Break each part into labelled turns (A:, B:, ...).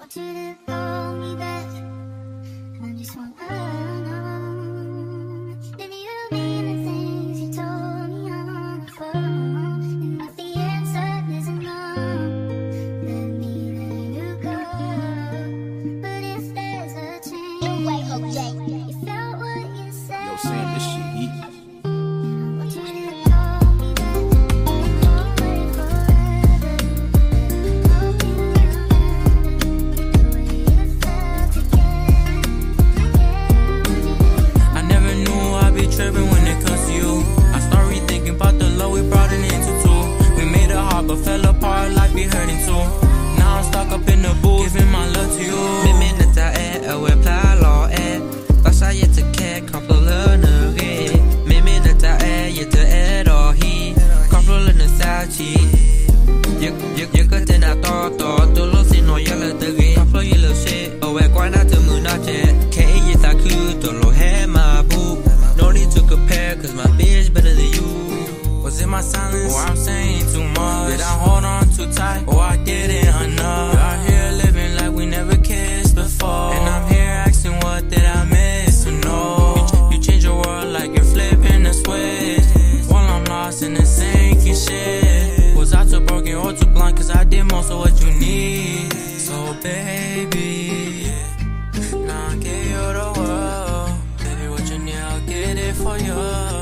A: want you to hold me back. I just want unknown. Did you mean the things you told me on the phone? And if the answer isn't no, let me let you go. But if there's a change, you felt what you said.
B: Yo, Sam, this shit heat.
C: Tripping when it comes to you. I start rethinking about the love we brought it into two. We made it hard but fell apart like we hurting too. Now I'm stuck up in the booth, giving my love to you.
D: 明明的在爱，我也怕老爱，把啥也只看，看不了那个。明明的在爱，也只爱到黑，看不了那杀气。一个在那叨叨，都老是诺要了的个，看不了一路水，我也管他怎么拿钱，看一眼啥去，都老海马步。No need to compare, cause my bitch better than you.
C: Was it my silence, or I'm saying too much? Did I hold on too tight, or I didn't enough? We're out here living like we never kissed before, and I'm here asking what did I miss to know? You change your world like you're flipping the switch, while I'm lost in the sinking shit. Was I too broken or too blind, cause I did most of what you need? So baby, now I give you the world. Get it for you,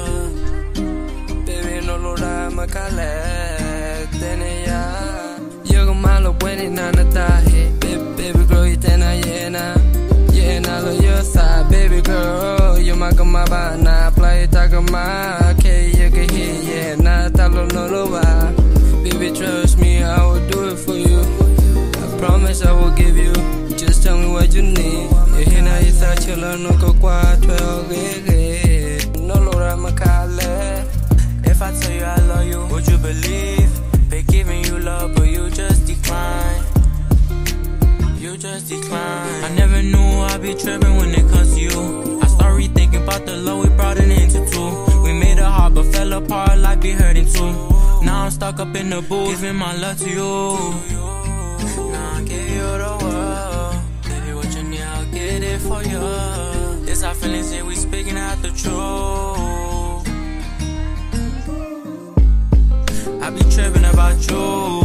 D: baby. No loda makale, tenia. Yoga malo bueni na natahe, baby girl you tena yena lo yosa, baby girl you makamaba na play takama, ke yoga he na talo no loba. Baby trust me, I will do it for you. I promise I will give you. Just tell me what you need. You hear now you thought you learn no go qua 12 gig. No Laura Makale.
C: If I tell you I love you, would you believe? They giving you love, but you just decline. You just decline. I never knew I'd be tripping when it comes to you. I start rethinking about the love we brought it into two. We made it hard, but fell apart like we hurting too. Now I'm stuck up in the booth, giving my love to you. Now I give you the world. Baby, what you need, I'll get it for you. This our feelings here, we speaking out the truth. I be tripping about you.